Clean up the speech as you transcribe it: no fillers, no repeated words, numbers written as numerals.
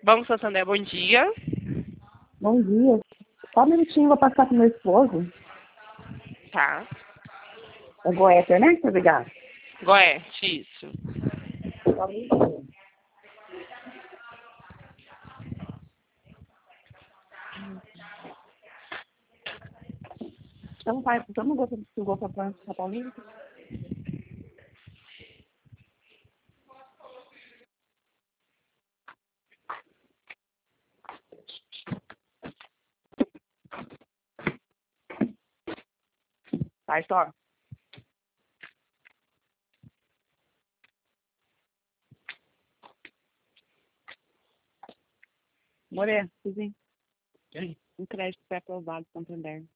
Banco Santander, bom dia. Bom dia. Só um minutinho, vou passar pro meu esposo. Tá. É Goéter, né? Obrigado. Goethe, isso. Só um minutinho. Então, pai, então não gosta de vou para São Paulo? Tá, só. Moré, sim. Um crédito pré-aprovado, Santander.